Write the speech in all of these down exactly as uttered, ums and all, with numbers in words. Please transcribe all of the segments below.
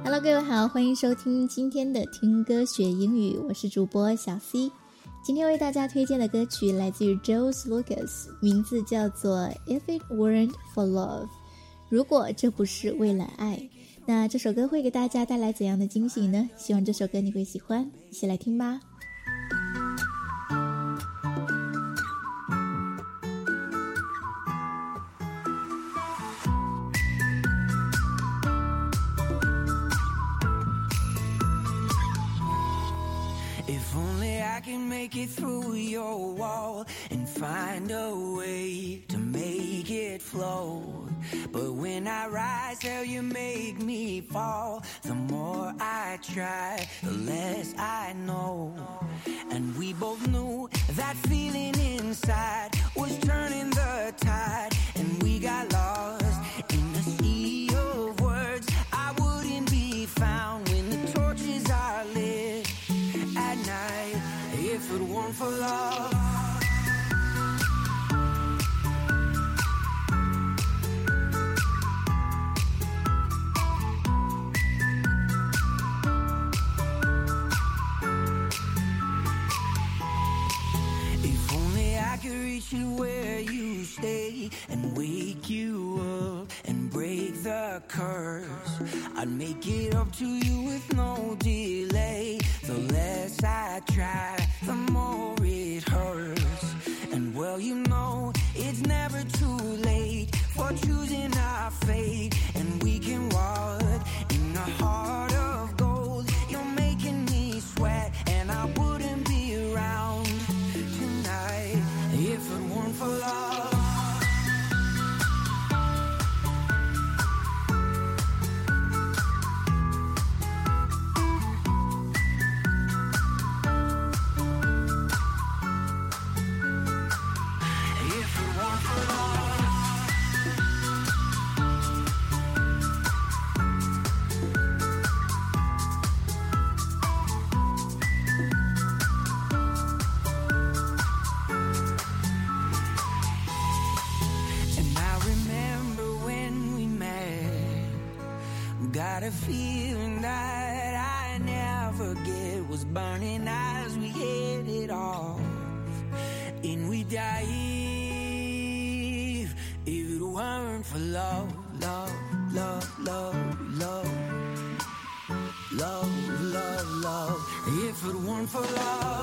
Hello， 各位好，欢迎收听今天的听歌学英语，我是主播小 C。今天为大家推荐的歌曲来自于 Joyce Lucas， 名字叫做 If It Weren't for Love， 如果这不是为了爱。那这首歌会给大家带来怎样的惊喜呢？希望这首歌你会喜欢，一起来听吧。 If only I can make it through your wall and find a way to make it flow. But when I rise, hell, you make me fall. The more I try, the less I know. And we both knew that feeling inside was turning the tide. And we got lost in the sea of words. I wouldn't be found when the torches are lit at night, if it weren't for love. If only I could reach you where you stay and wake you up and break the curse. I'd make it up to you with no delay. The less I try, the more it hurts. And well, you know, it's never too late for choosing our fate. And we can walk in the heart of gold. You're making me sweat, and I wouldn't be around tonight if it weren't for love. Got a feeling that I never get was burning as we hit it off. And we dive if it weren't for love, love, love, love, love, love, love, love. If it weren't for love.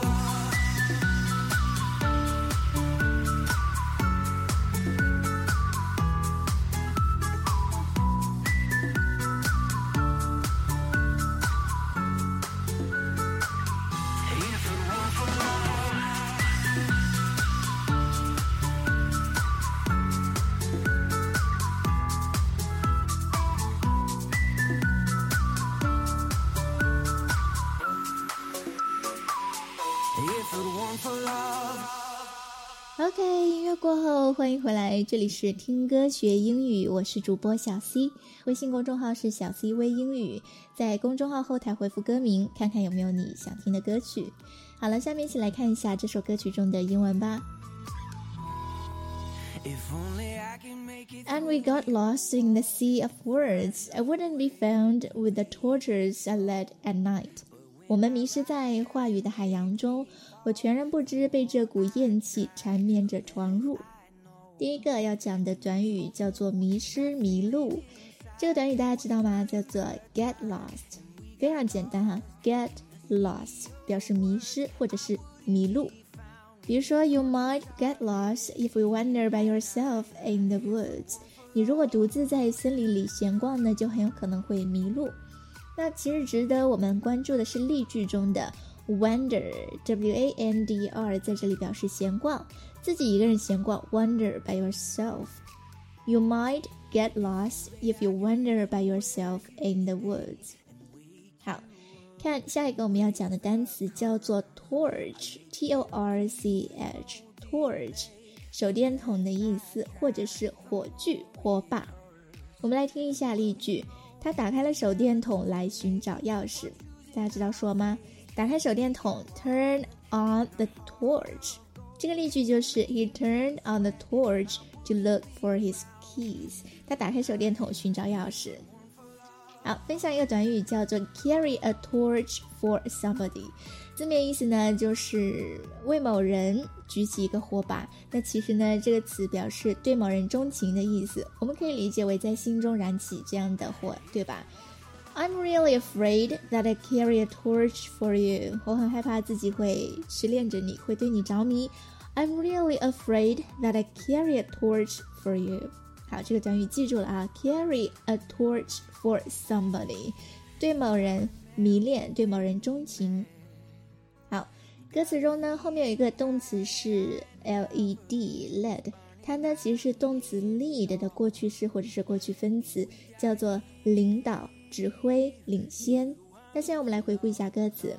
OK， 音乐过后，欢迎回来，这里是听歌学英语，我是主播小 C， 微信公众号是小 C 微英语，在公众号后台回复歌名，看看有没有你想听的歌曲。好了，下面一起来看一下这首歌曲中的英文吧。And we got lost in the sea of words. I wouldn't be found with the tortures I led at night. 我们迷失在话语的海洋中，我全然不知被这股厌气缠绵着闯入。第一个要讲的短语叫做迷失迷路，这个短语大家知道吗？叫做 get lost， 非常简单哈 get lost 表示迷失或者是迷路。比如说 You might get lost if you wander by yourself in the woods， 你如果独自在森林里闲逛呢，就很有可能会迷路。那其实值得我们关注的是例句中的 wander W A N D R 在这里表示闲逛，自己一个人闲逛 wander by yourself。 You might get lost if you wander by yourself in the woods。 好，看下一个我们要讲的单词叫做 torch T O R C H torch 手电筒的意思，或者是火炬火把。我们来听一下例句，他打开了手电筒来寻找钥匙。大家知道说吗？打开手电筒 turn on the torch， 这个例句就是 he turned on the torch to look for his keys， 他打开手电筒寻找钥匙。 好，分享一个短语叫做 carry a torch for somebody， 字面意思呢就是为某人举起一个火把。那其实呢这个词表示对某人钟情的意思，我们可以理解为在心中燃起这样的火，对吧？ I'm really afraid that I carry a torch for you， 我很害怕自己会痴恋着你，会对你着迷。 I'm really afraid that I carry a torch for you。好，这个短语记住了啊 carry a torch for somebody， 对某人迷恋，对某人钟情。好，歌词中呢后面有一个动词是 L E D led， 它呢其实是动词 lead 的过去式或者是过去分词，叫做领导、指挥、领先。那现在我们来回顾一下歌词。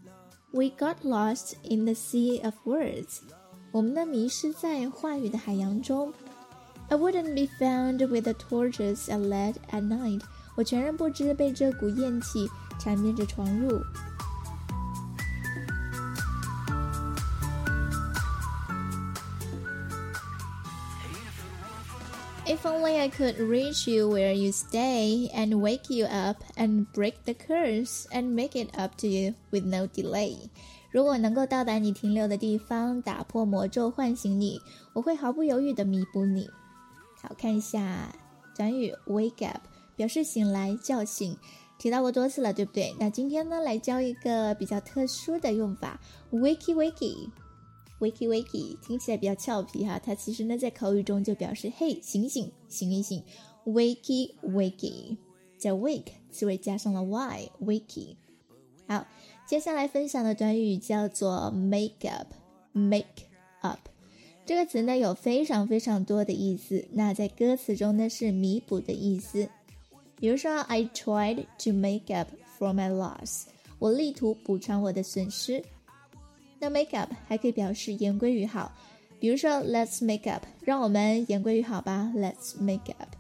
We got lost in the sea of words， 我们呢迷失在话语的海洋中。I wouldn't be found with the torches I lit at night， 我全然不知被这股焰气缠绵着闯入。If only I could reach you where you stay and wake you up and break the curse and make it up to you with no delay。 如果能够到达你停留的地方，打破魔咒，唤醒你，我会毫不犹豫地弥补你。好，看一下短语 wake up， 表示醒来、叫醒，提到过多次了，对不对？那今天呢，来教一个比较特殊的用法 wakey wakey wakey wakey， 听起来比较俏皮哈，它其实呢在口语中就表示嘿，醒醒，醒一醒 wakey wakey， 在 wake 词尾加上了 y wakey。 好，接下来分享的短语叫做 make up make up，这个词呢有非常非常多的意思，那在歌词中呢是弥补的意思。比如说 I tried to make up for my loss， 我力图补偿我的损失。那 make up 还可以表示言归于好，比如说 Let's make up， 让我们言归于好吧， Let's make up。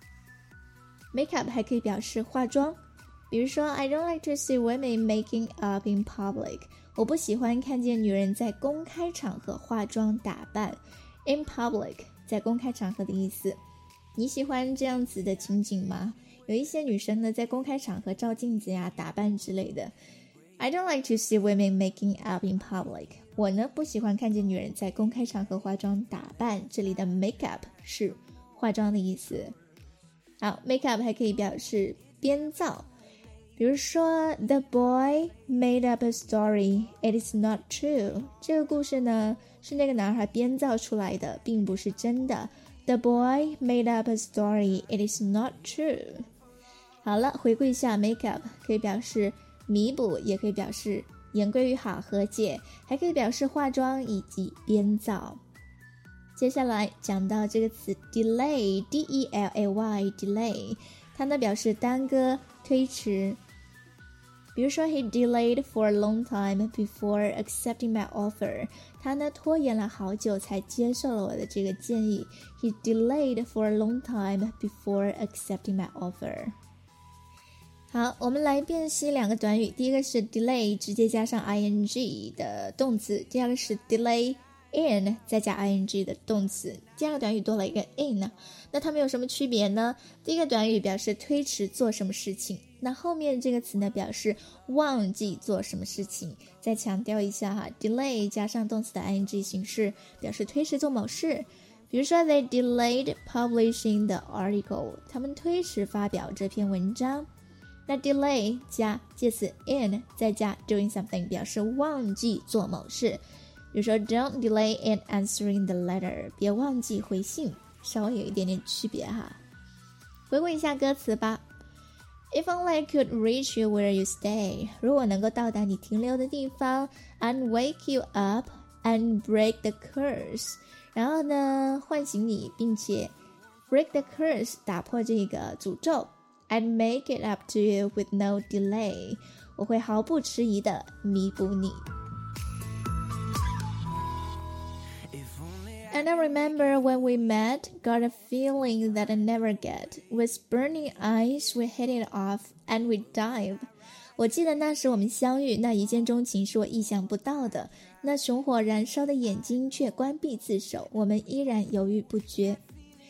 make up 还可以表示化妆，比如说 I don't like to see women making up in public，我不喜欢看见女人在公开场合化妆打扮。 In public 在公开场合的意思。你喜欢这样子的情景吗？有一些女生呢在公开场合照镜子呀、打扮之类的。 I don't like to see women making up in public， 我呢不喜欢看见女人在公开场合化妆打扮，这里的 make up 是化妆的意思。好， make up 还可以表示编造，比如说 The boy made up a story, it is not true， 这个故事呢是那个男孩编造出来的，并不是真的。 The boy made up a story, it is not true。 好了，回顾一下 make up 可以表示弥补，也可以表示言归于好、和解，还可以表示化妆以及编造。接下来讲到这个词 delay D E L A Y delay， 它呢表示耽搁、推迟。比如说 He delayed for a long time before accepting my offer， 他呢拖延了好久才接受了我的这个建议。 He delayed for a long time before accepting my offer。 好，我们来辨析两个短语，第一个是 delay 直接加上 ing 的动词，第二个是 delay in 再加 ing 的动词，第二个短语多了一个 in， 那它们有什么区别呢？第一个短语表示推迟做什么事情，那后面这个词呢表示忘记做什么事情。再强调一下哈 delay 加上动词的 ing 形式表示推迟做某事，比如说 they delayed publishing the article， 他们推迟发表这篇文章。那 delay 加介词 in 再加 doing something 表示忘记做某事，比如说 don't delay in answering the letter， 别忘记回信，稍微有一点点区别哈。回顾一下歌词吧。If only I could reach you where you stay， 如果能够到达你停留的地方 and wake you up and break the curse， 然后呢唤醒你，并且 break the curse 打破这个诅咒， and make it up to you with no delay， 我会毫不迟疑地弥补你。And I remember when we met, got a feeling that I never get. With burning eyes, we hit it off, and we dive. 我记得那时我们相遇，那一见钟情是我意想不到的。那熊火燃烧的眼睛却关闭自守，我们依然犹豫不决。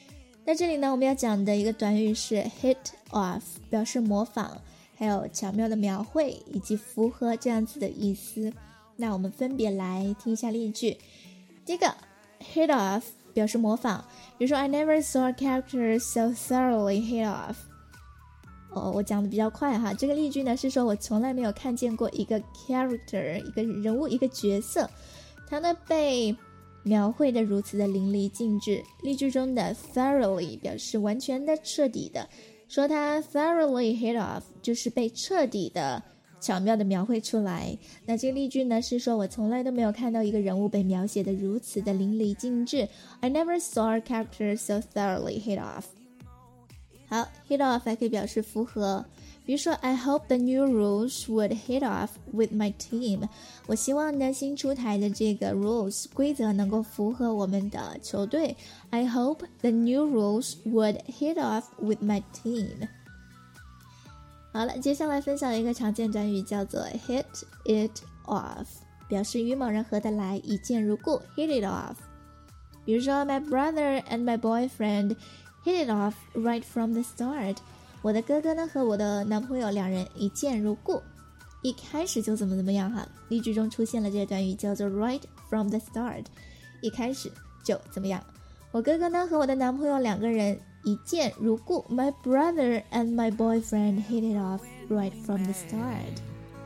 那这里呢，我们要讲的一个短语是 hit off， 表示模仿，还有巧妙的描绘以及符合这样子的意思。那我们分别来听一下例句。第一个 hit off 表示模仿，比如说 I never saw a character so thoroughly hit off。哦，我讲的比较快哈。这个例句呢是说我从来没有看见过一个 character， 一个人物，一个角色，他呢被描绘的如此的淋漓尽致。例句中的 thoroughly 表示完全的、彻底的，说他 thoroughly hit off 就是被彻底的、巧妙的描绘出来。那这个例句呢是说我从来都没有看到一个人物被描写的如此的淋漓尽致。I never saw a character so thoroughly hit off。 好， hit off 还可以表示符合，比如说 I hope the new rules would hit off with my team。 我希望呢新出台的这个 rules 规则能够符合我们的球队。 I hope the new rules would hit off with my team。 好了，接下来分享一个常见短语叫做 hit it off， 表示与某人合得来，一见如故， hit it off。 比如说 My brother and my boyfriend hit it off right from the start。 我的哥哥呢和我的男朋友两人一见如故，一开始就怎么怎么样哈。例句中出现了这个短语叫做 right from the start， 一开始就怎么样。我哥哥呢和我的男朋友两个人一见如故。 My brother and my boyfriend hit it off right from the start。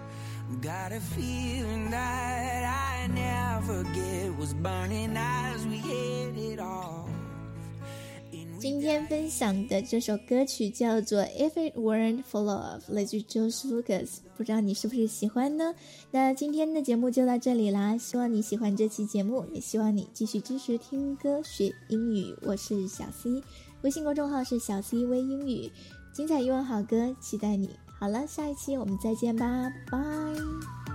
Got a feeling that I never get was burning as we hit it off。 今天分享的这首歌曲叫做 If It Weren't For Love， 来自 George Lucas， 不知道你是不是喜欢呢？那今天的节目就到这里啦，希望你喜欢这期节目，也希望你继续支持听歌学英语。我是小 C， 微信公众号是小 C 微英语，精彩英文好歌期待你。好了，下一期我们再见吧，拜。